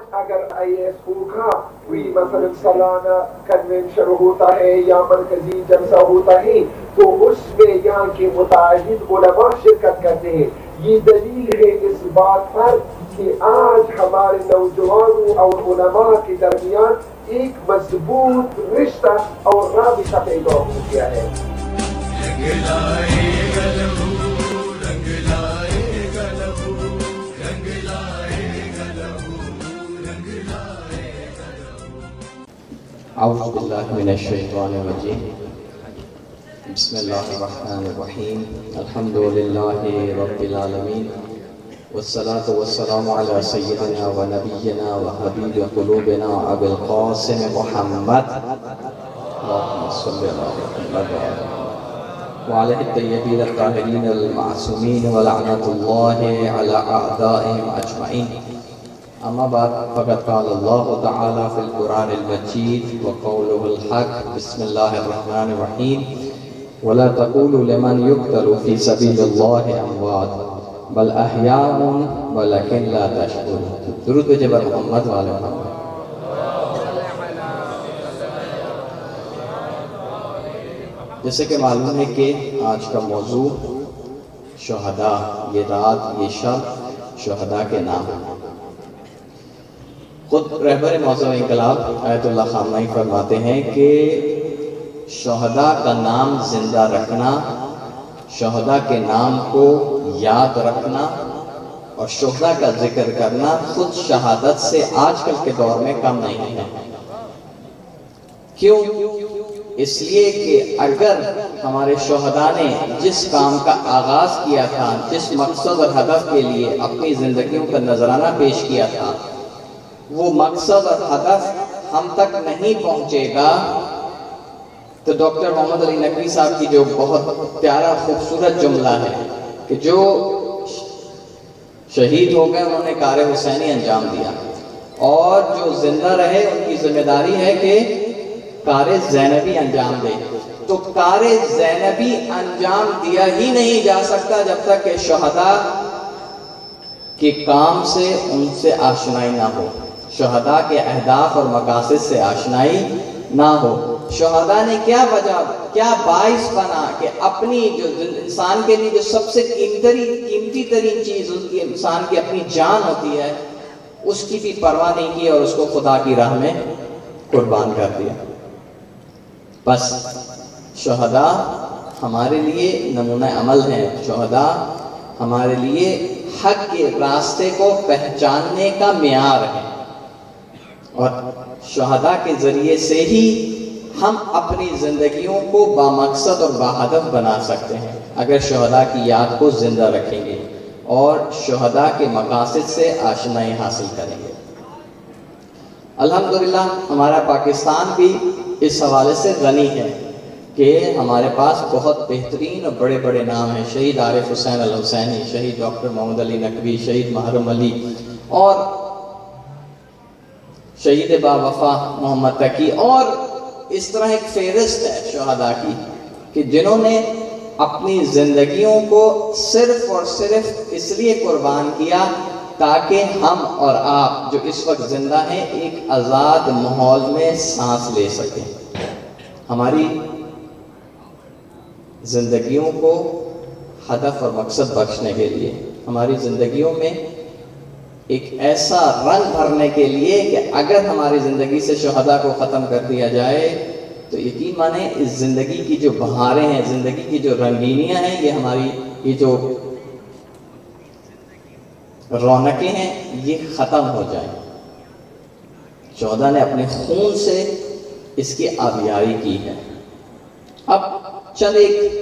اگر IAS کا کوئی مثلا سالانہ کنونشن ہوتا ہے یا مرکزی جلسہ ہوتا ہے تو اس میں یہاں کے متعدد علماء شرکت کرتے ہیں. یہ دلیل ہے اس بات پر کہ آج ہمارے نوجوانوں اور علماء کے درمیان ایک مضبوط رشتہ اور رابطہ پیدا ہو گیا ہے. اعوذ باللہ من الشیطان الرجیم. بسم اللہ الرحمن الرحیم. الحمد للہ رب العالمین والصلاة والسلام علی سیدنا و نبینا و حبیب قلوبنا ابی القاسم محمد اللہم صلی اللہ علیہ وعلیہ الطیبین الطاہرین المعصومین ولعنت اللہ علی اعدائهم اجمعین. اما بعد فقد قال اللہ تعالی فی القرآن المجید وقولہ الحق. بسم اللہ الرحمن الرحیم. ولا تقولوا لمن يقتل في سبيل الله اموات بل احیاء ولكن لا تشعرون. درود بجبر محمد وعلی محمد. جیسے کہ معلوم ہے کہ آج کا موضوع شہداء، یہ رات یہ شب شہداء کے نام ہے. خود رہبر معظم انقلاب آیت اللہ خامنہی فرماتے ہیں کہ شہداء کا نام زندہ رکھنا، شہداء کے نام کو یاد رکھنا اور شہداء کا ذکر کرنا خود شہادت سے آج کل کے دور میں کم نہیں ہے. کیوں؟ اس لیے کہ اگر ہمارے شہداء نے جس کام کا آغاز کیا تھا، جس مقصد اور ہدف کے لیے اپنی زندگیوں کا نذرانہ پیش کیا تھا، وہ مقصد اور ہدف ہم تک نہیں پہنچے گا تو ڈاکٹر محمد علی نقوی صاحب کی جو بہت پیارا خوبصورت جملہ ہے کہ جو شہید ہو گئے انہوں نے کار حسینی انجام دیا، اور جو زندہ رہے ان کی ذمہ داری ہے کہ کار زینبی انجام دے. تو کار زینبی انجام دیا ہی نہیں جا سکتا جب تک کہ شہداء کے کام سے ان سے آشنائی نہ ہو، شہداء کے اہداف اور مقاصد سے آشنائی نہ ہو. شہداء نے کیا وجہ، کیا باعث بنا کہ اپنی جو انسان کے لیے جو سب سے قیمتی ترین چیز اس کی انسان کی اپنی جان ہوتی ہے اس کی بھی پرواہ نہیں کی اور اس کو خدا کی راہ میں قربان کر دیا. بس شہداء ہمارے لیے نمونہ عمل ہیں، شہداء ہمارے لیے حق کے راستے کو پہچاننے کا معیار ہے، اور شہداء کے ذریعے سے ہی ہم اپنی زندگیوں کو بامقصد اور باہدف بنا سکتے ہیں اگر شہداء کی یاد کو زندہ رکھیں گے اور شہداء کے مقاصد سے آشنائی حاصل کریں گے. الحمدللہ ہمارا پاکستان بھی اس حوالے سے غنی ہے کہ ہمارے پاس بہت بہترین اور بڑے بڑے نام ہیں. شہید عارف حسین الحسینی، شہید ڈاکٹر محمد علی نقوی، شہید محرم علی، اور شہید با وفا محمد تقی، اور اس طرح ایک فہرست ہے شہداء کی کہ جنہوں نے اپنی زندگیوں کو صرف اور صرف اس لیے قربان کیا تاکہ ہم اور آپ جو اس وقت زندہ ہیں ایک آزاد ماحول میں سانس لے سکیں. ہماری زندگیوں کو ہدف اور مقصد بخشنے کے لیے، ہماری زندگیوں میں ایک ایسا رنگ بھرنے کے لیے کہ اگر ہماری زندگی سے شہداء کو ختم کر دیا جائے تو یقین مانیں اس زندگی کی جو بہاریں ہیں، زندگی کی جو رنگینیاں ہیں، یہ ہماری یہ جو رونقیں ہیں یہ ختم ہو جائیں. شہداء نے اپنے خون سے اس کی آبیاری کی ہے. اب چند ایک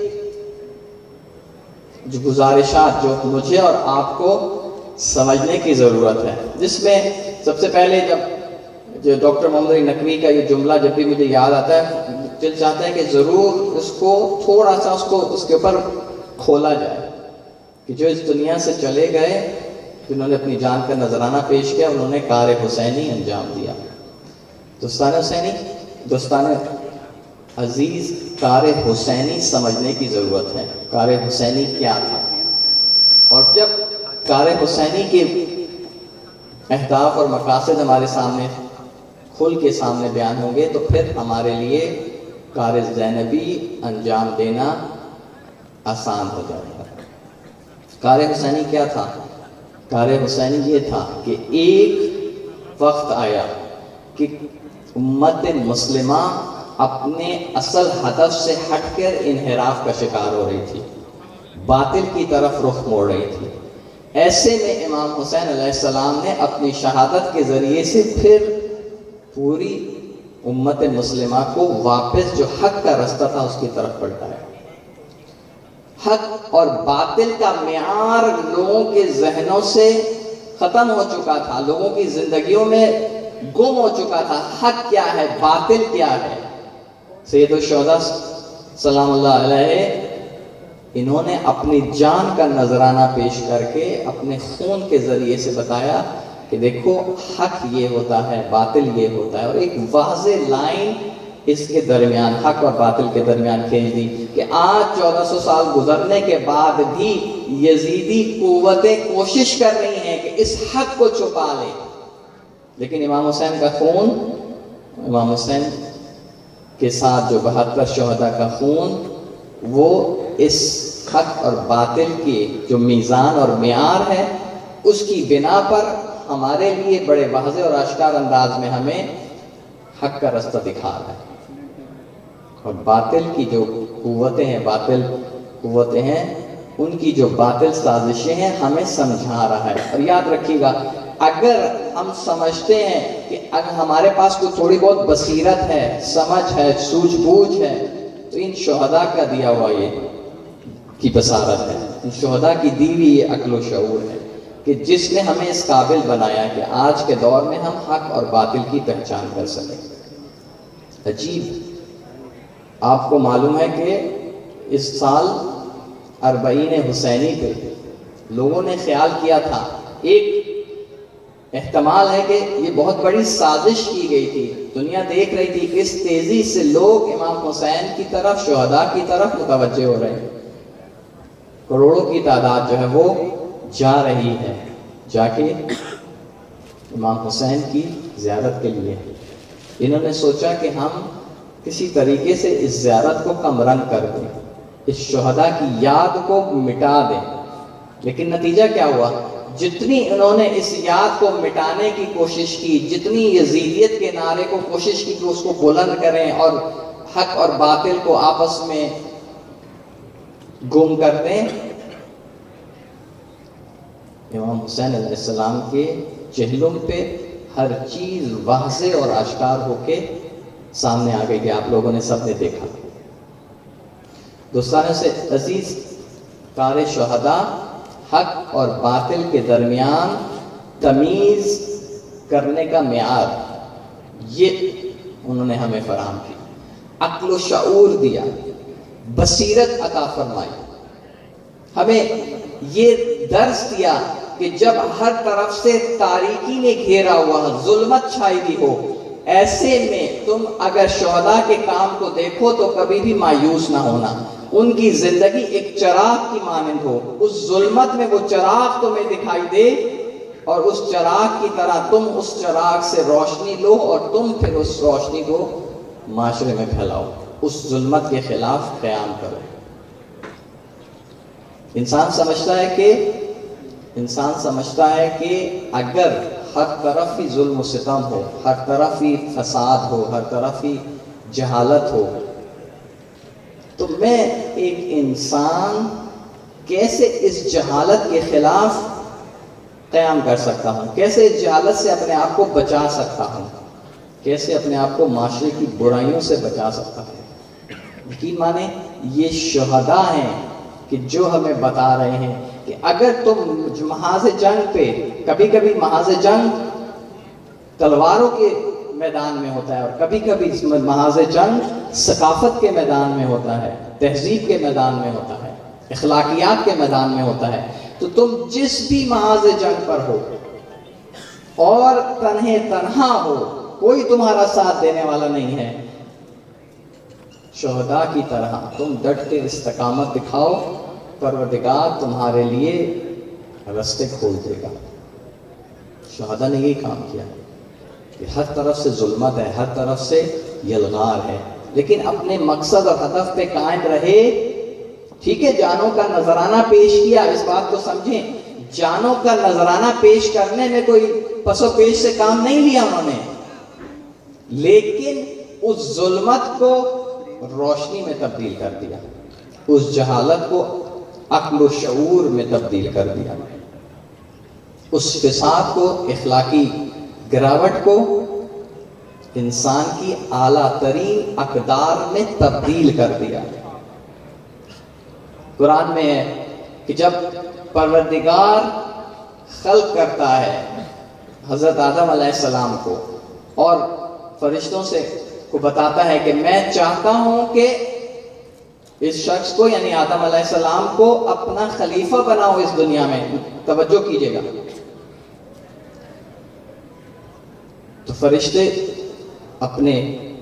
جو گزارشات جو مجھے اور آپ کو سمجھنے کی ضرورت ہے، جس میں سب سے پہلے جو ڈاکٹر محمد علی نقوی کا یہ جملہ جب بھی مجھے یاد آتا ہے دل چاہتا ہے کہ ضرور اس کو تھوڑا سا اس کے اوپر کھولا جائے کہ جو اس دنیا سے چلے گئے، جنہوں نے اپنی جان کا نذرانہ پیش کیا، انہوں نے کار حسینی انجام دیا. دوستان حسینی، دوستان عزیز، کار حسینی سمجھنے کی ضرورت ہے. کار حسینی کیا تھا؟ اور جب کار حسینی کے اہداف اور مقاصد ہمارے سامنے کھل کے سامنے بیان ہوں گے تو پھر ہمارے لیے کار زینبی انجام دینا آسان ہو جائے گا۔ کار حسینی کیا تھا؟ کار حسینی یہ تھا کہ ایک وقت آیا کہ امت مسلمہ اپنے اصل ہدف سے ہٹ کر انحراف کا شکار ہو رہی تھی، باطل کی طرف رخ موڑ رہی تھی۔ ایسے میں امام حسین علیہ السلام نے اپنی شہادت کے ذریعے سے پھر پوری امت مسلمہ کو واپس جو حق کا رستہ تھا اس کی طرف پلٹایا۔ حق اور باطل کا معیار لوگوں کے ذہنوں سے ختم ہو چکا تھا، لوگوں کی زندگیوں میں گم ہو چکا تھا۔ حق کیا ہے، باطل کیا ہے؟ سید الشہداء سلام اللہ علیہ انہوں نے اپنی جان کا نذرانہ پیش کر کے اپنے خون کے ذریعے سے بتایا کہ دیکھو حق یہ ہوتا ہے، باطل یہ ہوتا ہے، اور ایک واضح لائن اس کے درمیان، حق اور باطل کے درمیان کھینچ دی کہ آج 1400 سال گزرنے کے بعد بھی یزیدی قوتیں کوشش کر رہی ہیں کہ اس حق کو چھپا لیں، لیکن امام حسین کا خون، امام حسین کے ساتھ جو 72 شہداء کا خون، وہ اس حق اور باطل کی جو میزان اور معیار ہے اس کی بنا پر ہمارے لیے بڑے واضح اور آشکار انداز میں ہمیں حق کا رستہ دکھا رہا ہے، اور باطل کی جو قوتیں ہیں، باطل قوتیں ہیں، ان کی جو باطل سازشیں ہیں ہمیں سمجھا رہا ہے۔ اور یاد رکھیے گا، اگر ہم سمجھتے ہیں کہ اگر ہمارے پاس کوئی تھوڑی بہت بصیرت ہے، سمجھ ہے، سوجھ بوجھ ہے، تو ان شہداء کا دیا ہوا یہ کی بصارت ہے، ان شہداء کی دی ہوئی یہ عقل و شعور ہے کہ جس نے ہمیں اس قابل بنایا کہ آج کے دور میں ہم حق اور باطل کی پہچان کر سکیں۔ عجیب، آپ کو معلوم ہے کہ اس سال 40 حسینی پہ لوگوں نے خیال کیا تھا، ایک احتمال ہے کہ یہ بہت بڑی سازش کی گئی تھی، دنیا دیکھ رہی تھی کہ اس تیزی سے لوگ امام حسین کی طرف، شہداء کی طرف متوجہ ہو رہے ہیں، کروڑوں کی تعداد جو ہے وہ جا رہی ہے، جا کے امام حسین کی زیارت کے لیے۔ انہوں نے سوچا کہ ہم کسی طریقے سے اس زیارت کو کم رنگ کر دیں، اس شہداء کی یاد کو مٹا دیں، لیکن نتیجہ کیا ہوا؟ جتنی انہوں نے اس یاد کو مٹانے کی کوشش کی، جتنی یزیدیت کے نعرے کو کوشش کی کہ اس کو بلند کریں اور حق اور باطل کو آپس میں گم کر دیں، امام حسین علیہ السلام کے چہلم پہ ہر چیز واضح اور آشکار ہو کے سامنے آ گئی کہ آپ لوگوں نے سب نے دیکھا۔ دوستانہ سے عزیز، کار شہداء حق اور باطل کے درمیان تمیز کرنے کا معیار یہ انہوں نے ہمیں فراہم کی، عقل و شعور دیا، بصیرت عطا فرمائی، ہمیں یہ درس دیا کہ جب ہر طرف سے تاریکی نے گھیرا ہوا، ظلمت چھائی ہوئی ہو، ایسے میں تم اگر شہداء کے کام کو دیکھو تو کبھی بھی مایوس نہ ہونا، ان کی زندگی ایک چراغ کی مانند ہو، اس ظلمت میں وہ چراغ تمہیں دکھائی دے اور اس چراغ کی طرح تم اس چراغ سے روشنی لو اور تم پھر اس روشنی کو معاشرے میں پھیلاؤ، اس ظلمت کے خلاف قیام کرو۔ انسان سمجھتا ہے کہ اگر ہر طرف ہی ظلم و ستم ہو، ہر طرف ہی فساد ہو، ہر طرف ہی جہالت ہو، تو میں ایک انسان کیسے اس جہالت کے خلاف قیام کر سکتا ہوں، کیسے اس جہالت سے اپنے آپ کو بچا سکتا ہوں، کیسے اپنے آپ کو معاشرے کی برائیوں سے بچا سکتا ہوں۔ یقین مانیں یہ شہداء ہیں کہ جو ہمیں بتا رہے ہیں کہ اگر تم محاذ جنگ پہ، کبھی کبھی محاذ جنگ تلواروں کے میدان میں ہوتا ہے اور کبھی کبھی محاذ جنگ ثقافت کے میدان میں ہوتا ہے، تہذیب کے میدان میں ہوتا ہے، اخلاقیات کے میدان میں ہوتا ہے، تو تم جس بھی محاذ جنگ پر ہو اور تنہا ہو، کوئی تمہارا ساتھ دینے والا نہیں ہے، شہداء کی طرح تم ڈٹ کے استقامت دکھاؤ، پروردگار تمہارے لیے راستے کھول دے گا۔ شہداء نے یہی کام کیا کہ ہر طرف سے ظلمت ہے، ہر طرف سے یلغار ہے، لیکن اپنے مقصد اور ہدف پہ قائم رہے۔ ٹھیک ہے، جانوں کا نذرانہ پیش کیا، اس بات کو سمجھیں، جانوں کا نذرانہ پیش کرنے میں کوئی پس و پیش سے کام نہیں لیا انہوں نے، لیکن اس ظلمت کو روشنی میں تبدیل کر دیا، اس جہالت کو عقل و شعور میں تبدیل کر دیا، اس فساد کو، اخلاقی گراوٹ کو انسان کی اعلیٰ ترین اقدار میں تبدیل کر دیا۔ قرآن میں ہے کہ جب پروردگار خلق کرتا ہے حضرت آدم علیہ السلام کو اور فرشتوں سے کو بتاتا ہے کہ میں چاہتا ہوں کہ اس شخص کو یعنی آدم علیہ السلام کو اپنا خلیفہ بناؤ اس دنیا میں، توجہ کیجئے گا، تو فرشتے اپنے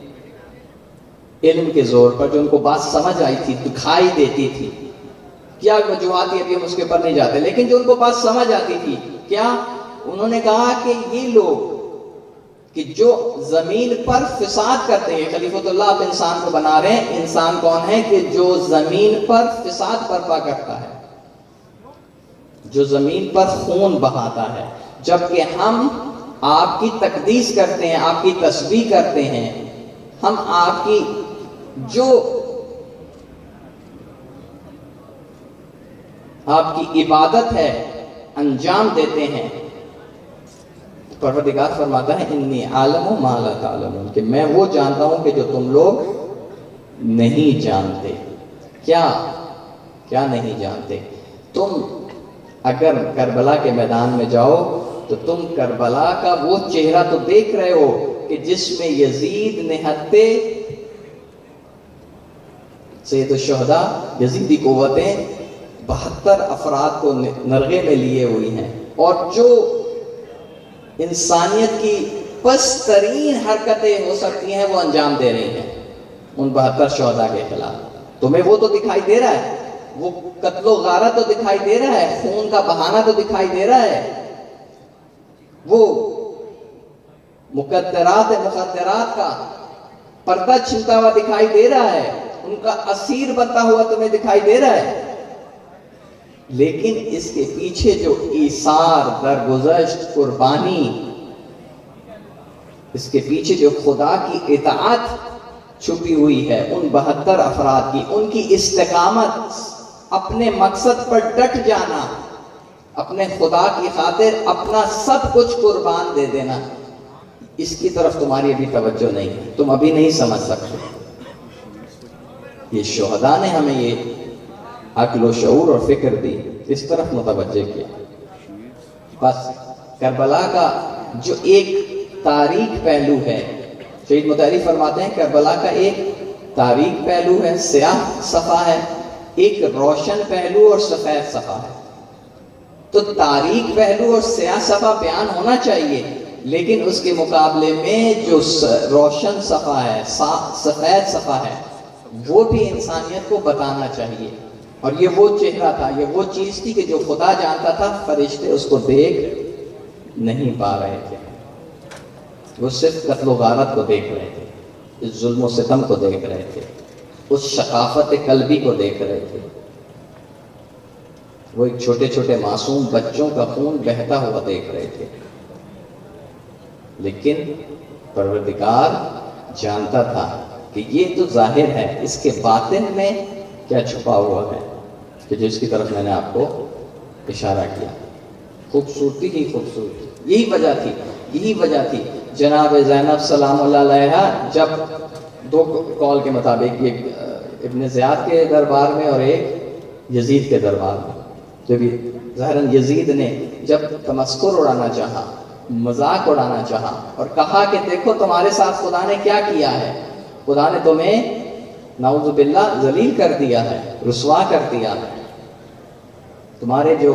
علم کے زور پر جو ان کو بات سمجھ آئی تھی، دکھائی دیتی تھی، کیا وجوہات تھی ابھی ہم اس کے اوپر نہیں جاتے، لیکن جو ان کو بات سمجھ آتی تھی کیا انہوں نے کہا کہ یہ لوگ کہ جو زمین پر فساد کرتے ہیں، خلیفۃ اللہ آپ انسان کو بنا رہے ہیں، انسان کون ہے کہ جو زمین پر فساد برپا کرتا ہے، جو زمین پر خون بہاتا ہے، جبکہ ہم آپ کی تقدیس کرتے ہیں، آپ کی تسبیح کرتے ہیں، ہم آپ کی جو آپ کی عبادت ہے انجام دیتے ہیں۔ پروردگار فرماتا ہے انی عالم ما لا تعلمون، کہ میں وہ جانتا ہوں کہ جو تم لوگ نہیں جانتے۔ کیا نہیں جانتے؟ تم اگر کربلا کے میدان میں جاؤ تو تم کربلا کا وہ چہرہ تو دیکھ رہے ہو کہ جس میں یزید نہتے سید الشہداء یزیدی قوتیں 72 افراد کو نرغے میں لیے ہوئی ہیں، اور جو انسانیت کی پس ترین حرکتیں ہو سکتی ہیں وہ انجام دے رہی ہیں ان 72 شہداء کے خلاف۔ تمہیں وہ تو دکھائی دے رہا ہے، وہ قتل و غارت تو دکھائی دے رہا ہے، خون کا بہانہ تو دکھائی دے رہا ہے، وہ مخدرات کا پردہ چھنتا ہوا دکھائی دے رہا ہے، ان کا اسیر بنتا ہوا تمہیں دکھائی دے رہا ہے، لیکن اس کے پیچھے جو ایثار، درگزشت، قربانی، اس کے پیچھے جو خدا کی اطاعت چھپی ہوئی ہے ان 72 افراد کی، ان کی استقامت، اپنے مقصد پر ڈٹ جانا، اپنے خدا کی خاطر اپنا سب کچھ قربان دے دینا، اس کی طرف تمہاری ابھی توجہ نہیں ہے، تم ابھی نہیں سمجھ سکتے۔ یہ شہداء نے ہمیں یہ عقل و شعور اور فکر دی، اس طرف متوجہ کیا۔ بس کربلا کا جو ایک تاریک پہلو ہے، شہید متحری فرماتے ہیں کربلا کا ایک تاریک پہلو ہے، سیاہ صفحہ ہے، ایک روشن پہلو اور سفید صفحہ ہے۔ تو تاریک پہلو اور سیاہ صفحہ بیان ہونا چاہیے، لیکن اس کے مقابلے میں جو روشن صفحہ ہے، سفید صفحہ ہے، وہ بھی انسانیت کو بتانا چاہیے۔ اور یہ وہ چہرہ تھا، یہ وہ چیز تھی کہ جو خدا جانتا تھا، فرشتے اس کو دیکھ نہیں پا رہے تھے، وہ صرف قتل و غارت کو دیکھ رہے تھے، اس ظلم و ستم کو دیکھ رہے تھے، اس شقافت قلبی کو دیکھ رہے تھے، وہ ایک چھوٹے چھوٹے معصوم بچوں کا خون بہتا ہوا دیکھ رہے تھے۔ لیکن پروردگار جانتا تھا کہ یہ تو ظاہر ہے، اس کے باطن میں کیا چھپا ہوا ہے، کہ جس کی طرف میں نے آپ کو اشارہ کیا۔ خوبصورتی ہی خوبصورتی، یہی وجہ تھی جناب زینب سلام اللہ علیہا جب دو قول کے مطابق، ایک ابن زیاد کے دربار میں اور ایک یزید کے دربار میں، جب ظاہراً یزید نے جب تمسخر اڑانا چاہا، مذاق اڑانا چاہا اور کہا کہ دیکھو تمہارے ساتھ خدا نے کیا کیا ہے، خدا نے تمہیں نعوذ باللہ ذلیل کر دیا ہے، رسوا کر دیا ہے، تمہارے جو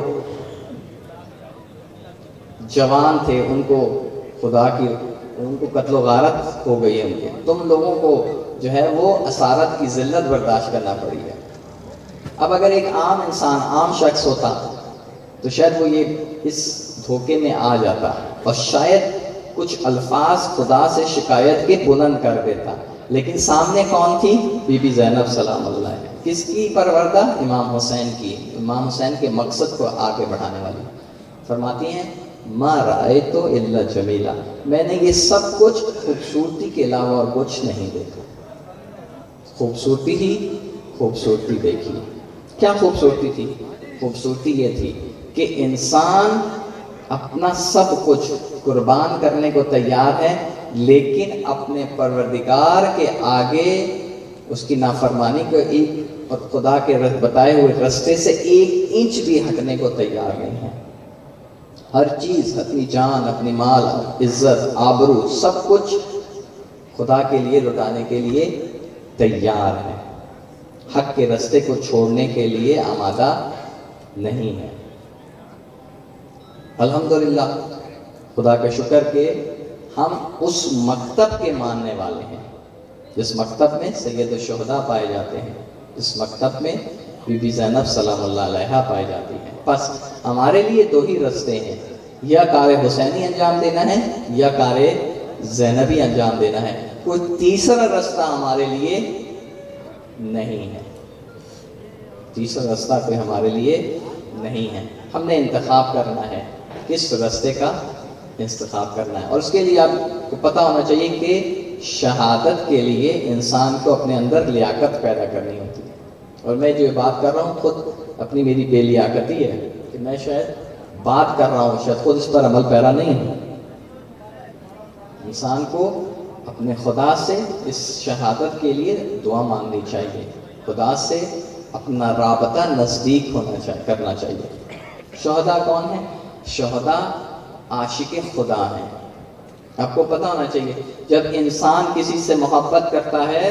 جوان تھے ان کو خدا کی ان کو قتل و غارت ہو گئی ہے، ان کے تم لوگوں کو جو ہے وہ اسارت کی ذلت برداشت کرنا پڑی ہے۔ اب اگر ایک عام انسان، عام شخص ہوتا تو شاید وہ یہ اس دھوکے میں آ جاتا اور شاید کچھ الفاظ خدا سے شکایت کے بلند کر دیتا، لیکن سامنے کون تھی؟ بی بی زینب سلام اللہ علیہ۔ کس کی پروردہ؟ امام حسین کی، امام حسین کے مقصد کو آگے بڑھانے والی۔ فرماتی ہیں ما رأیت الا جمیلا، میں نے یہ سب کچھ خوبصورتی کے علاوہ اور کچھ نہیں دیکھا، خوبصورتی ہی خوبصورتی دیکھی۔ کیا خوبصورتی تھی؟ خوبصورتی یہ تھی کہ انسان اپنا سب کچھ قربان کرنے کو تیار ہے، لیکن اپنے پروردگار کے آگے اس کی نافرمانی کو ایک اور خدا کے بتائے ہوئے راستے سے 1 انچ بھی ہٹنے کو تیار نہیں ہے۔ ہر چیز، اپنی جان، اپنی مال، عزت، آبرو، سب کچھ خدا کے لیے لٹانے کے لیے تیار ہے، حق کے راستے کو چھوڑنے کے لیے آمادہ نہیں ہے۔ الحمدللہ، خدا کا شکر کہ ہم اس مکتب کے ماننے والے ہیں جس مکتب میں سید الشہداء پائے جاتے ہیں، جس مکتب میں بی بی زینب سلام اللہ علیہا پائی جاتی ہیں۔ بس ہمارے لیے 2 ہی راستے ہیں، یا کار حسینی انجام دینا ہے یا کار زینبی انجام دینا ہے، کوئی تیسرا راستہ ہمارے لیے نہیں ہے، تیسرا راستہ کوئی ہمارے لیے نہیں ہے۔ ہم نے انتخاب کرنا ہے، کس راستے کا انتخاب کرنا ہے، اور اس کے لیے آپ کو پتہ ہونا چاہیے کہ شہادت کے لیے انسان کو اپنے اندر لیاقت پیدا کرنی ہوتی ہے۔ اور میں جو بات کر رہا ہوں خود اپنی میری بے لیاقتی ہے کہ میں شاید بات کر رہا ہوں، شاید خود اس پر عمل پیرا نہیں ہوں۔ انسان کو اپنے خدا سے اس شہادت کے لیے دعا مانگنی چاہیے، خدا سے اپنا رابطہ نزدیک کرنا چاہیے۔ شہداء کون ہیں؟ شہداء عاشق خدا ہیں۔ آپ کو پتہ ہونا چاہیے جب انسان کسی سے محبت کرتا ہے،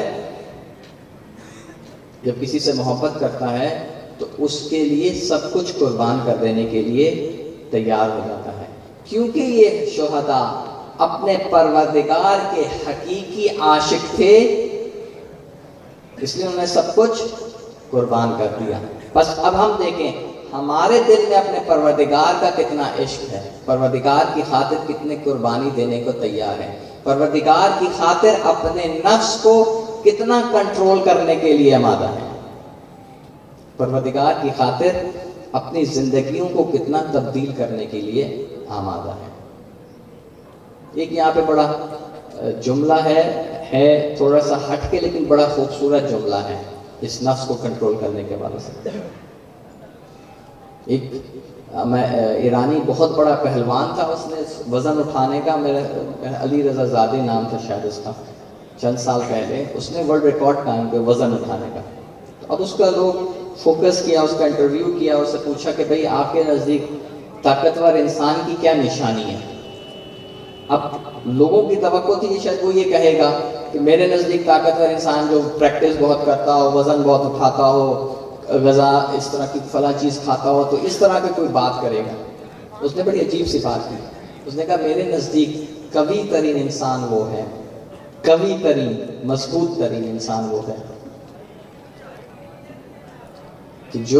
جب کسی سے محبت کرتا ہے تو اس کے لیے سب کچھ قربان کر دینے کے لیے تیار ہو جاتا ہے، کیونکہ یہ شہداء اپنے پروردگار کے حقیقی عاشق تھے، اس لیے انہوں نے سب کچھ قربان کر دیا۔ بس اب ہم دیکھیں ہمارے دل میں اپنے پروردگار کا کتنا عشق ہے، پروردگار کی خاطر کتنے قربانی دینے کو تیار ہے، پروردگار کی خاطر اپنے نفس کو کتنا کنٹرول کرنے کے لیے آمادہ ہے، پروردگار کی خاطر اپنی زندگیوں کو کتنا تبدیل کرنے کے لیے آمادہ ہے۔ ایک یہاں پہ بڑا جملہ ہے تھوڑا سا ہٹ کے لیکن بڑا خوبصورت جملہ ہے اس نفس کو کنٹرول کرنے کے بارے سے۔ ایک ایرانی بہت بڑا پہلوان تھا، اس نے وزن اٹھانے کا، میرا علی رضا زادی نام تھا شاید اس کا، چند سال پہلے اس نے ورلڈ ریکارڈ قائم کیا وزن اٹھانے کا۔ اب اس کا لوگ فوکس کیا، اس کا انٹرویو کیا، اس سے پوچھا کہ بھئی آپ کے نزدیک طاقتور انسان کی کیا نشانی ہے؟ اب لوگوں کی توقع تھی کہ شاید وہ یہ کہے گا کہ میرے نزدیک طاقتور انسان جو پریکٹس بہت کرتا ہو، وزن بہت اٹھاتا ہو، غذا اس طرح کی فلاں چیز کھاتا ہو، تو اس طرح کی کوئی بات کرے گا۔ اس نے بڑی عجیب سی بات کی، اس نے کہا میرے نزدیک قوی ترین انسان وہ ہے، قوی ترین مضبوط ترین انسان وہ ہے کہ جو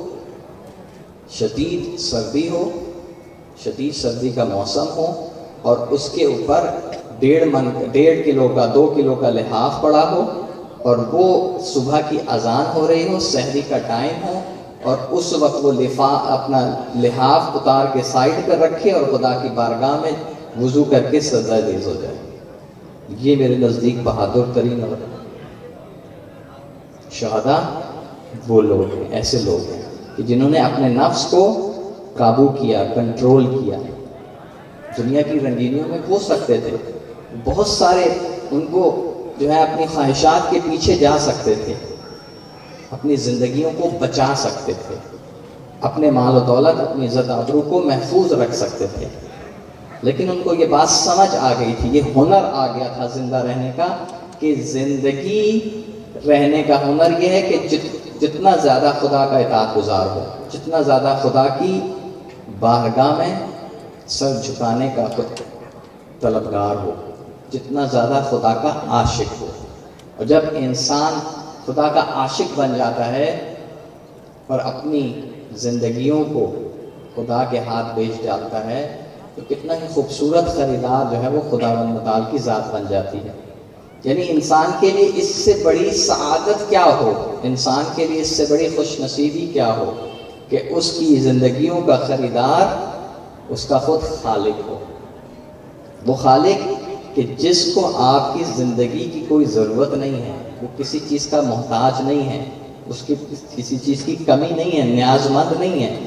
شدید سردی ہو، شدید سردی کا موسم ہو اور اس کے اوپر 1.5 کلو کا 2 کلو کا لحاف پڑا ہو، اور وہ صبح کی اذان ہو رہی ہو، سحری کا ٹائم ہو، اور اس وقت وہ اپنا لحاف اتار کے سائڈ پر رکھے اور خدا کی بارگاہ میں وضو کر کے سجدہ ریز ہو جائے۔ یہ میرے نزدیک بہادر ترین اور شہداء وہ لوگ ہیں، ایسے لوگ ہیں کہ جنہوں نے اپنے نفس کو قابو کیا، کنٹرول کیا۔ دنیا کی رنگینیوں میں ہو سکتے تھے، بہت سارے ان کو جو ہے اپنی خواہشات کے پیچھے جا سکتے تھے، اپنی زندگیوں کو بچا سکتے تھے، اپنے مال و دولت، اپنی عزت آبرو کو محفوظ رکھ سکتے تھے، لیکن ان کو یہ بات سمجھ آ گئی تھی، یہ ہنر آ گیا تھا زندہ رہنے کا، کہ زندگی رہنے کا ہنر یہ ہے کہ جتنا زیادہ خدا کا اطاعت گزار ہو، جتنا زیادہ خدا کی بارگاہ میں سر جھکانے کا طلبگار ہو، جتنا زیادہ خدا کا عاشق ہو۔ اور جب انسان خدا کا عاشق بن جاتا ہے اور اپنی زندگیوں کو خدا کے ہاتھ بیچ ڈالتا ہے تو کتنا ہی خوبصورت خریدار جو ہے وہ خداوند متعال کی ذات بن جاتی ہے. یعنی انسان کے لیے اس سے بڑی سعادت کیا ہو، انسان کے لیے اس سے بڑی خوش نصیبی کیا ہو کہ اس کی زندگیوں کا خریدار اس کا خود خالق ہو. وہ خالق کہ جس کو آپ کی زندگی کی کوئی ضرورت نہیں ہے، وہ کسی چیز کا محتاج نہیں ہے، اس کی کسی چیز کی کمی نہیں ہے، نیاز مند نہیں ہے،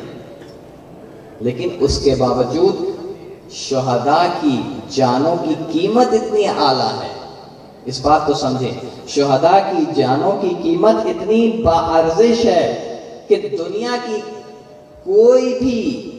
لیکن اس کے باوجود شہداء کی جانوں کی قیمت اتنی اعلیٰ ہے. اس بات کو سمجھیں، شہداء کی جانوں کی قیمت اتنی باارزش ہے کہ دنیا کی کوئی بھی،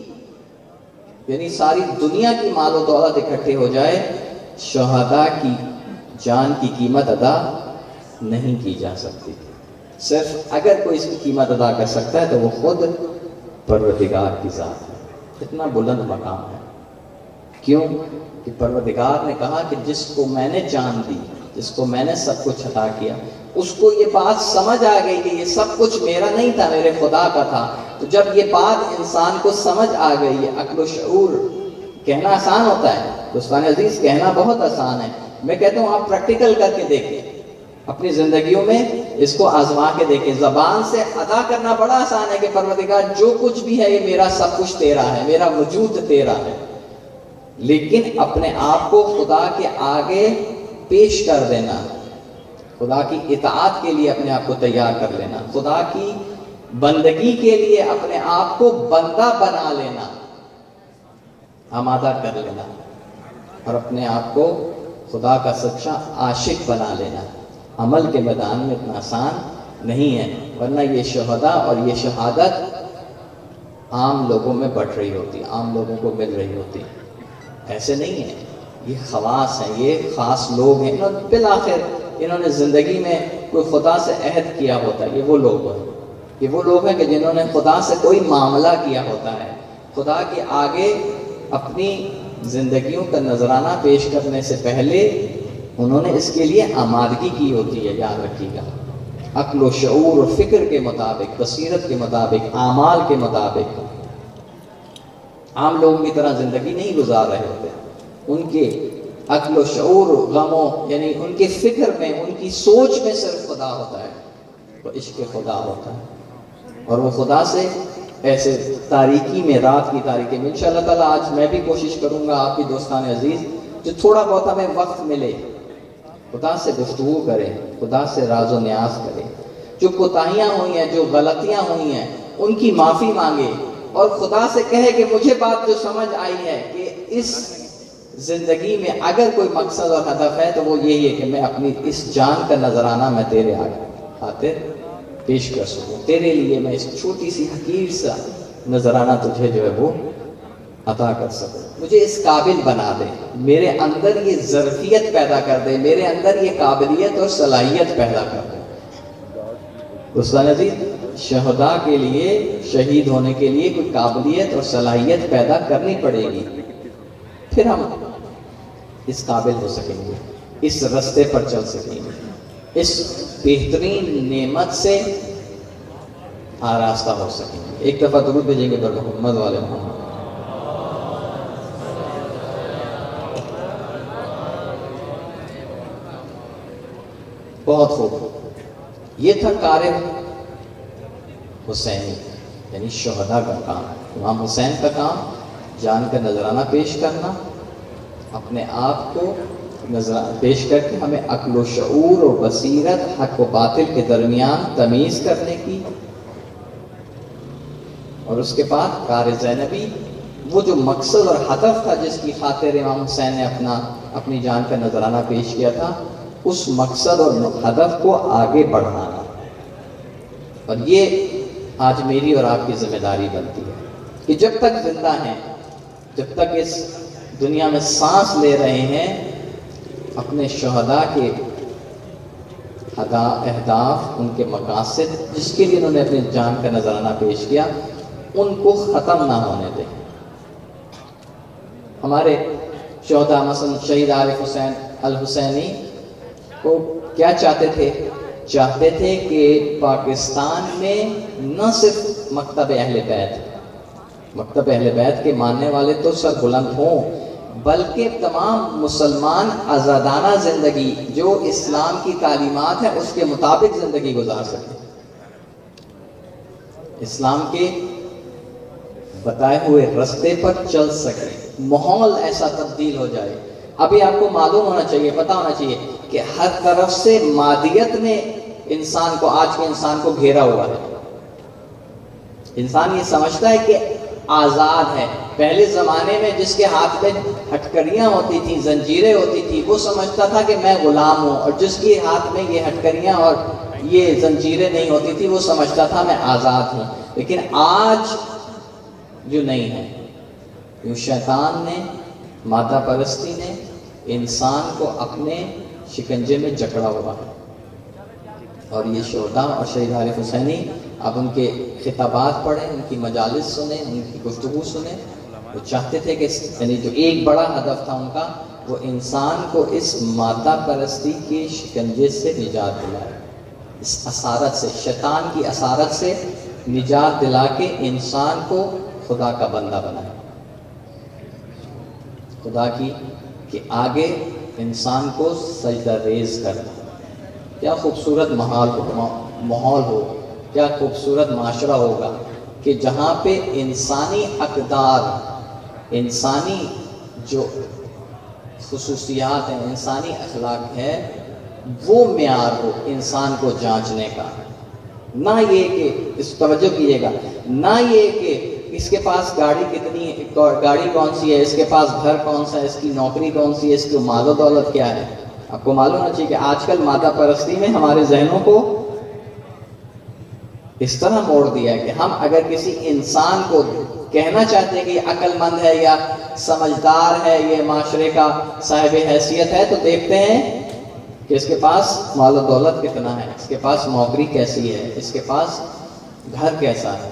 یعنی ساری دنیا کی مال و دولت اکٹھے ہو جائے، شہداء کی جان کی قیمت ادا نہیں کی جا سکتی. صرف اگر کوئی اس کی قیمت ادا کر سکتا ہے تو وہ خود پروردگار کی ذات ہے. اتنا بلند مقام ہے. کیوں کہ پروردگار نے کہا کہ جس کو میں نے جان دی، جس کو میں نے سب کچھ عطا کیا، اس کو یہ بات سمجھ آ گئی کہ یہ سب کچھ میرا نہیں تھا، میرے خدا کا تھا. تو جب یہ بات انسان کو سمجھ آ گئی ہے، عقل و شعور، کہنا آسان ہوتا ہے دوستان عزیز، کہنا بہت آسان ہے. میں کہتا ہوں آپ پریکٹیکل کر کے دیکھیں، اپنی زندگیوں میں اس کو آزما کے دیکھیں. زبان سے ادا کرنا بڑا آسان ہے کہ پروردگار جو کچھ بھی ہے یہ میرا سب کچھ تیرا ہے، میرا وجود تیرا ہے. لیکن اپنے آپ کو خدا کے آگے پیش کر دینا، خدا کی اطاعت کے لیے اپنے آپ کو تیار کر لینا، خدا کی بندگی کے لیے اپنے آپ کو بندہ بنا لینا، آمادہ کر لینا، اور اپنے آپ کو خدا کا سچا عاشق بنا لینا، عمل کے میدان میں اتنا آسان نہیں ہے. ورنہ یہ شہداء اور یہ شہادت عام لوگوں میں بٹ رہی ہوتی، عام لوگوں کو مل رہی ہوتی. ایسے نہیں ہے، یہ خواص ہیں، یہ خاص لوگ ہیں. بالآخر انہوں نے زندگی میں کوئی خدا سے عہد کیا ہوتا ہے. یہ وہ لوگ ہیں، یہ وہ لوگ ہیں کہ جنہوں نے خدا سے کوئی معاملہ کیا ہوتا ہے. خدا کے آگے اپنی زندگیوں کا نذرانہ پیش کرنے سے پہلے انہوں نے اس کے لیے آمادگی کی ہوتی ہے. یاد رکھیے گا، عقل و شعور اور فکر کے مطابق، بصیرت کے مطابق، اعمال کے مطابق. عام لوگوں کی طرح زندگی نہیں گزار رہے ہوتے. ان کے عقل و شعور، غموں، یعنی ان کے فکر میں، ان کی سوچ میں صرف خدا ہوتا ہے، وہ عشق خدا ہوتا ہے. اور وہ خدا سے ایسے تاریکی میں، رات کی تاریکی میں، انشاءاللہ تعالیٰ آج میں بھی کوشش کروں گا آپ کی دوستان عزیز جو تھوڑا بہت ہمیں وقت ملے خدا سے گفتگو کریں، خدا سے راز و نیاز کریں. جو کوتاہیاں ہوئی ہیں، جو غلطیاں ہوئی ہیں، ان کی معافی مانگے اور خدا سے کہے کہ مجھے بات جو سمجھ آئی ہے کہ اس زندگی میں اگر کوئی مقصد اور ہدف ہے تو وہ یہی ہے کہ میں اپنی اس جان کا نذرانہ میں تیرے آگے خاطر پیش کر سکوں، تیرے لیے میں اس چھوٹی سی حقیر سا نذرانہ تجھے جو ہے وہ عطا کر سکوں. مجھے اس قابل بنا دے، میرے اندر یہ ظرفیت پیدا کر دے، میرے اندر یہ قابلیت اور صلاحیت پیدا کر دے. دوستان عزیز، شہداء کے لیے، شہید ہونے کے لیے کوئی قابلیت اور صلاحیت پیدا کرنی پڑے گی، پھر ہم اس قابل ہو سکیں گے، اس رستے پر چل سکیں گے، اس بہترین نعمت سے آراستہ ہو سکیں گے. ایک دفعہ درود بھیجیں گے پر محمد والے محمد. بہت خوب. یہ تھا کار حسینی، یعنی شہداء کا کام. امام حسین کا کام جان کا نذرانہ پیش کرنا، اپنے آپ کو پیش کر کے ہمیں عقل و شعور و بصیرت، حق و باطل کے درمیان تمیز کرنے کی. اور اس کے بعد کار زینبی، وہ جو مقصد اور ہدف تھا جس کی خاطر امام حسین نے اپنی جان کا نذرانہ پیش کیا تھا، اس مقصد اور ہدف کو آگے بڑھانا. اور یہ آج میری اور آپ کی ذمہ داری بنتی ہے کہ جب تک زندہ ہیں، جب تک اس دنیا میں سانس لے رہے ہیں، اپنے شہداء کے اہداف، ان کے مقاصد جس کے لیے انہوں نے اپنی جان کا نذرانہ پیش کیا، ان کو ختم نہ ہونے دیں. ہمارے شہداء مثلا شہید عارف حسین الحسینی کو کیا چاہتے تھے؟ چاہتے تھے کہ پاکستان میں نہ صرف مکتب اہل بیت، مکتب اہل بیت کے ماننے والے تو سر بلند ہوں، بلکہ تمام مسلمان آزادانہ زندگی جو اسلام کی تعلیمات ہیں اس کے مطابق زندگی گزار سکیں، اسلام کے بتائے ہوئے رستے پر چل سکے، ماحول ایسا تبدیل ہو جائے۔ ابھی آپ کو معلوم ہونا چاہیے، پتہ ہونا چاہیے کہ ہر طرف سے مادیت نے انسان کو، آج کے انسان کو گھیرا ہوا ہے۔ انسان یہ سمجھتا ہے کہ آزاد ہے۔ پہلے زمانے میں جس کے ہاتھ میں ہتھکڑیاں ہوتی تھیں، زنجیریں ہوتی تھی، وہ سمجھتا تھا کہ میں غلام ہوں، اور جس کے ہاتھ میں یہ ہتھکڑیاں اور یہ زنجیریں نہیں ہوتی تھی وہ سمجھتا تھا میں آزاد ہوں۔ لیکن آج جو نہیں ہے، یوں شیطان نے، مادہ پرستی نے انسان کو اپنے شکنجے میں جکڑا ہوا ہے۔ اور یہ شہداء اور شہید عارف حسینی، اب ان کے خطابات پڑھیں، ان کی مجالس سنیں، ان کی گفتگو سنیں، وہ چاہتے تھے کہ یعنی جو ایک بڑا ہدف تھا ان کا، وہ انسان کو اس مادہ پرستی کے شکنجے سے نجات دلائے، اس اسارت سے، شیطان کی اسارت سے نجات دلا کے انسان کو خدا کا بندہ بنائے، خدا کی کہ آگے انسان کو سجدہ ریز کرنا۔ کیا خوبصورت ماحول ہو، کیا خوبصورت معاشرہ ہوگا کہ جہاں پہ انسانی اقدار، انسانی جو خصوصیات ہیں، انسانی اخلاق ہے، وہ معیار ہو انسان کو جانچنے کا۔ نہ یہ کہ اس توجہ کیجیے گا، نہ یہ کہ اس کے پاس گاڑی کتنی ہے، گاڑی کون سی ہے، اس کے پاس گھر کون سا ہے، اس کی نوکری کون سی ہے، اس کی مال و دولت کیا ہے۔ آپ کو معلوم ہونا چاہیے کہ آج کل مادہ پرستی میں ہمارے ذہنوں کو اس طرح موڑ دیا ہے کہ ہم اگر کسی انسان کو کہنا چاہتے ہیں کہ یہ عقل مند ہے یا سمجھدار ہے، یہ معاشرے کا صاحب حیثیت ہے، تو دیکھتے ہیں کہ اس کے پاس مال و دولت کتنا ہے، اس کے پاس نوکری کیسی ہے، اس کے پاس گھر کیسا ہے۔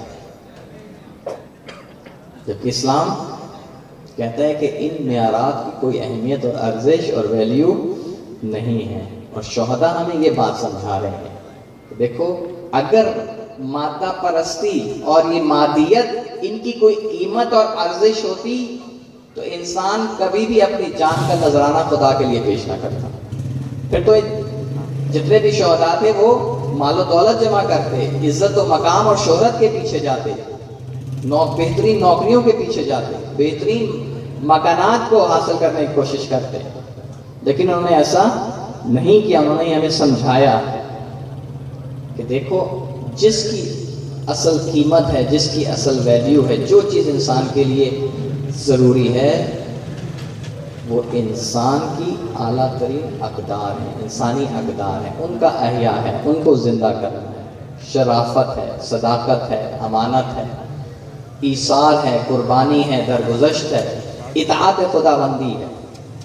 جبکہ اسلام کہتا ہے کہ ان معیارات کی کوئی اہمیت اور ارزش اور ویلیو نہیں ہے، اور شہداء ہمیں یہ بات سمجھا رہے ہیں کہ دیکھو، اگر مادہ پرستی اور یہ مادیت ان کی کوئی قیمت اور ارزش ہوتی تو انسان کبھی بھی اپنی جان کا نذرانہ خدا کے لیے پیش نہ کرتا۔ پھر تو جتنے بھی شہداء تھے وہ مال و دولت جمع کرتے، عزت و مقام اور شہرت کے پیچھے جاتے، بہترین نوکریوں کے پیچھے جاتے، بہترین مکانات کو حاصل کرنے کی کوشش کرتے، لیکن انہوں نے ایسا نہیں کیا۔ انہوں نے ہمیں سمجھایا کہ دیکھو، جس کی اصل قیمت ہے، جس کی اصل ویلیو ہے، جو چیز انسان کے لیے ضروری ہے، وہ انسان کی اعلیٰ ترین اقدار ہیں، انسانی اقدار ہیں، ان کا احیاء ہے، ان کو زندہ کرنا ہے، شرافت ہے، صداقت ہے، امانت ہے، ایثار ہے، قربانی ہے، درگزشت ہے، اطاعت خداوندی ہے۔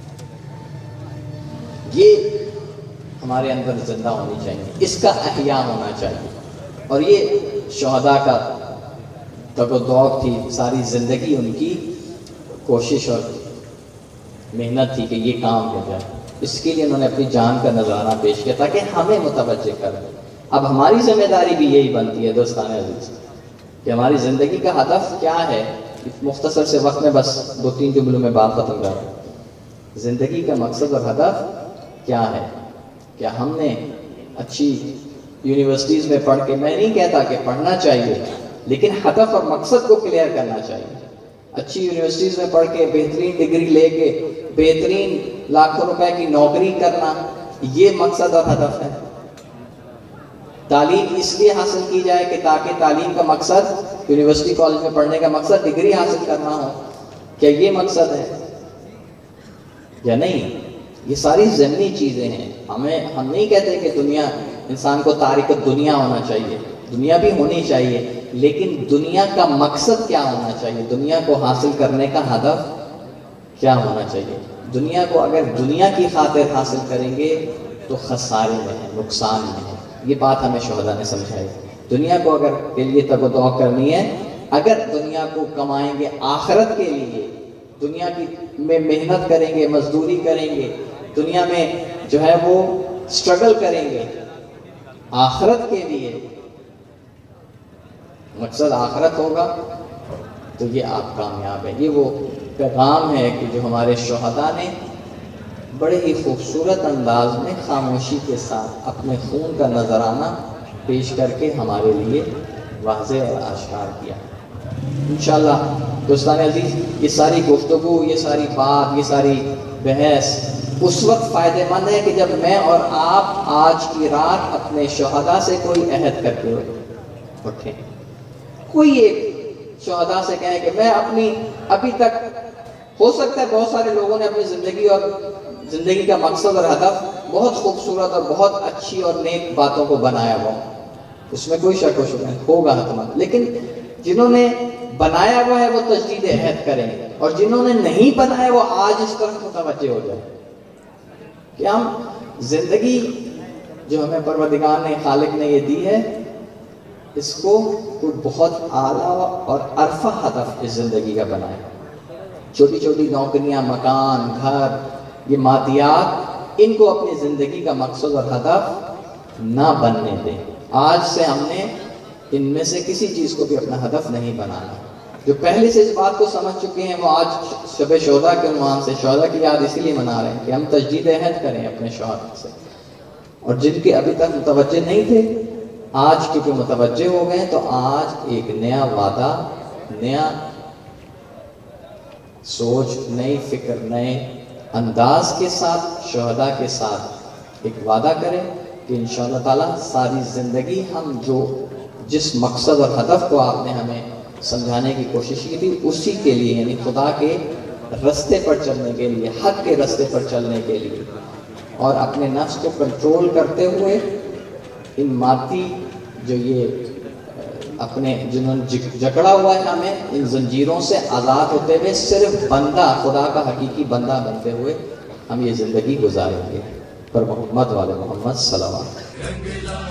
یہ ہمارے اندر زندہ ہونی چاہیے، اس کا احیاء ہونا چاہیے۔ اور یہ شہداء کا تگ و دوگ تھی، ساری زندگی ان کی کوشش اور محنت تھی کہ یہ کام ہو جائے۔ اس کے لیے انہوں نے اپنی جان کا نذرانہ پیش کیا تاکہ ہمیں متوجہ کریں۔ اب ہماری ذمہ داری بھی یہی بنتی ہے دوستان عزیز کہ ہماری زندگی کا ہدف کیا ہے۔ مختصر سے وقت میں بس 2-3 جملوں میں بات ختم کر رہا ہوں۔ زندگی کا مقصد اور ہدف کیا ہے؟ کیا ہم نے اچھی یونیورسٹیز میں پڑھ کے، میں نہیں کہتا کہ پڑھنا چاہیے، لیکن ہدف اور مقصد کو کلیئر کرنا چاہیے۔ اچھی یونیورسٹیز میں پڑھ کے، بہترین ڈگری لے کے، بہترین لاکھوں روپے کی نوکری کرنا، یہ مقصد اور ہدف ہے۔ تعلیم اس لیے حاصل کی جائے کہ تاکہ تعلیم کا مقصد، یونیورسٹی کالج میں پڑھنے کا مقصد ڈگری حاصل کرنا ہو، کیا یہ مقصد ہے یا نہیں؟ یہ ساری ضمنی چیزیں ہیں۔ ہم نہیں کہتے کہ دنیا، انسان کو تارک دنیا ہونا چاہیے، دنیا بھی ہونی چاہیے، لیکن دنیا کا مقصد کیا ہونا چاہیے، دنیا کو حاصل کرنے کا ہدف کیا ہونا چاہیے۔ دنیا کو اگر دنیا کی خاطر حاصل کریں گے تو خسارے میں ہے، نقصان میں ہے۔ یہ بات ہمیں شہداء نے سمجھائی۔ دنیا کو اگر کے لیے تگ و دو کرنی ہے، اگر دنیا کو کمائیں گے آخرت کے لیے، دنیا کی میں محنت کریں گے، مزدوری کریں گے، دنیا میں جو ہے وہ سٹرگل کریں گے آخرت کے لیے، مقصد آخرت ہوگا، تو یہ آپ کامیاب ہیں۔ یہ وہ پیغام ہے کہ جو ہمارے شہداء نے بڑے ہی خوبصورت انداز میں خاموشی کے ساتھ اپنے خون کا نذرانہ پیش کر کے ہمارے لیے واضح اور آشکار کیا۔ انشاءاللہ دوستان عزیز، یہ ساری گفتگو، یہ ساری بات، یہ ساری بحث اس وقت فائدہ مند ہے کہ جب میں اور آپ آج کی رات اپنے شہداء سے کوئی عہد کر کے اٹھیں۔ کوئی ایک شہداء سے کہیں کہ میں اپنی ابھی تک، ہو سکتا ہے بہت سارے لوگوں نے اپنی زندگی کا مقصد اور ہدف بہت خوبصورت اور بہت اچھی اور نیک باتوں کو بنایا ہوا، اس میں کوئی شک و شبہ ہوگا حتماً، لیکن جنہوں نے بنایا ہوا ہے وہ تجدید عہد کریں، اور جنہوں نے نہیں بنایا وہ آج اس طرف متوجہ ہو جائیں کہ ہم زندگی جو ہمیں پروردگار نے، خالق نے یہ دی ہے، اس کو کوئی بہت اعلیٰ اور عرفہ ہدف اس زندگی کا بنائے۔ چھوٹی چھوٹی نوکریاں، مکان، گھر، یہ مادیات، ان کو اپنی زندگی کا مقصد اور ہدف نہ بننے دیں۔ آج سے ہم نے ان میں سے کسی چیز کو بھی اپنا ہدف نہیں بنانا۔ جو پہلے سے اس بات کو سمجھ چکے ہیں وہ آج شب شہداء کے عنوان سے شہداء کی یاد اسی لیے منا رہے ہیں کہ ہم تجدید عہد کریں اپنے شہداء سے، اور جن کے ابھی تک متوجہ نہیں تھے آج کیونکہ متوجہ ہو گئے تو آج ایک نیا وعدہ، نیا سوچ، نئی فکر، نئے انداز کے ساتھ شہداء کے ساتھ ایک وعدہ کریں کہ انشاءاللہ تعالیٰ ساری زندگی ہم جس مقصد اور ہدف کو آپ نے ہمیں سمجھانے کی کوشش کی تھی اسی کے لیے، یعنی خدا کے رستے پر چلنے کے لیے، حق کے رستے پر چلنے کے لیے، اور اپنے نفس کو کنٹرول کرتے ہوئے ان مادی جو یہ اپنے جنہوں نے جکڑا ہوا ہے ہمیں، ان زنجیروں سے آزاد ہوتے ہوئے صرف بندہ، خدا کا حقیقی بندہ بنتے ہوئے ہم یہ زندگی گزاریں گے۔ پر محمد والے محمد صلوات۔